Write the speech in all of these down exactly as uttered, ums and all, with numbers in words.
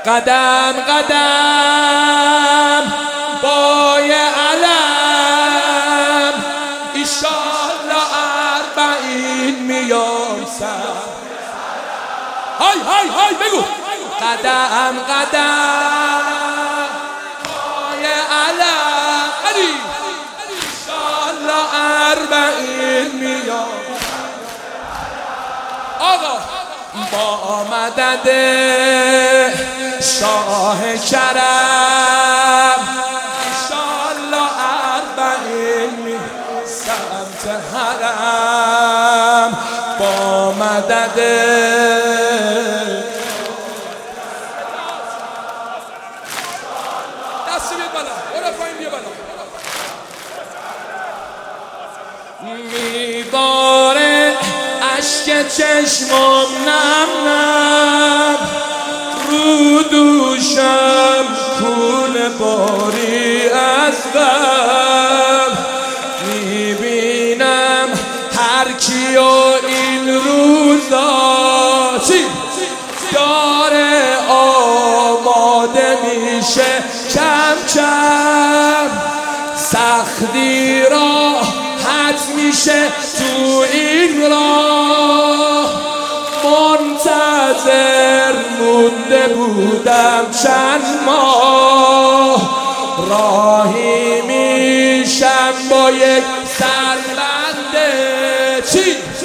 قدم قدم بای علم ایشالله اربعین میام سر. های های های بگو. قدم قدم بای علم علی ایشالله اربعین میام. آقا با مدد شاه کرم انشالله اربعین سمت حرم با مدد دستی بید بالا برو پایین بیا بالا. میباره عشق چشمم نم نم رو دوشم کون باری از غم. میبینم هر کیو این روزا چی داره آماده میشه کم کم. سختی را حد میشه تو این راه منتظر مونده بودم چند ماه. راهی میشم با یک سربنده چی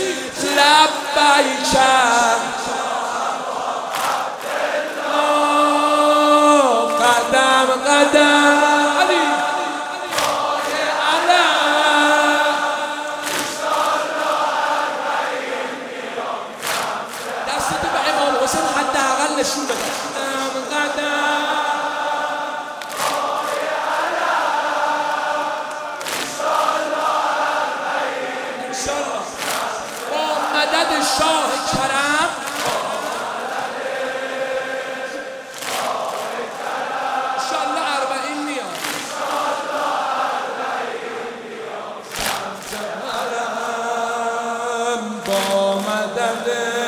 لبیکم قدم قدم نشون بده. قدم قدم انشالله با مدد شاه کرم انشالله اربعین میاد. با مدد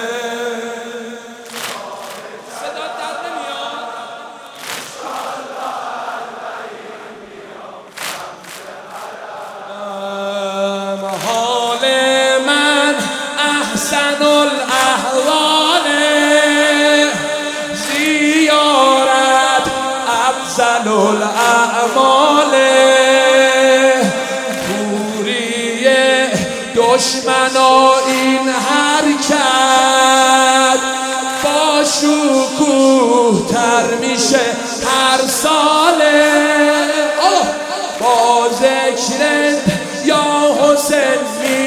احسن الاحوال زیارت افضل الاعمال. دوری دشمنا این حرکت با شکوه تر میشه هر ساله. با ذکر یا حسین می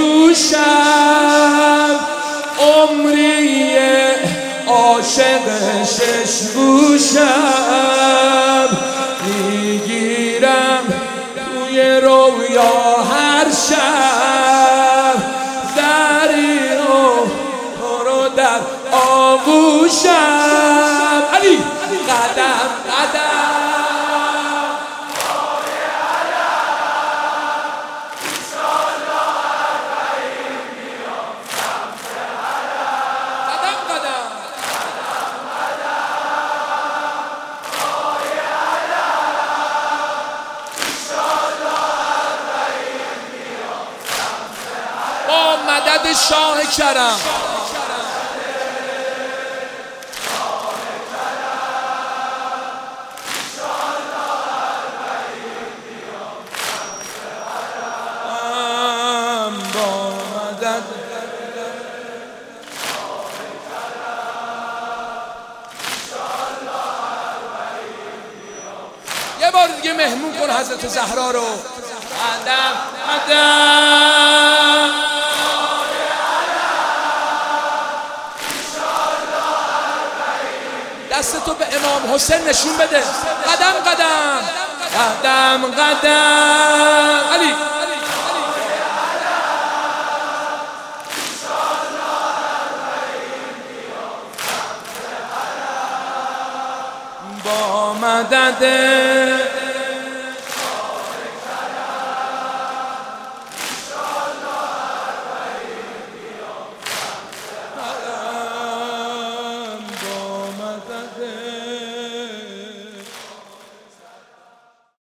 جوشم عمری عاشق شش گوشم. میگیرم توی رویا هر شب زری و تو رو در آغوشم. علی قدم قدم مدد شاه کرم. با مدد یه بار دیگه مهمون کن حضرت زهرا رو. قدم قدم دستتو به امام حسین نشون بده. قدم قدم قدم قدم علی با مدد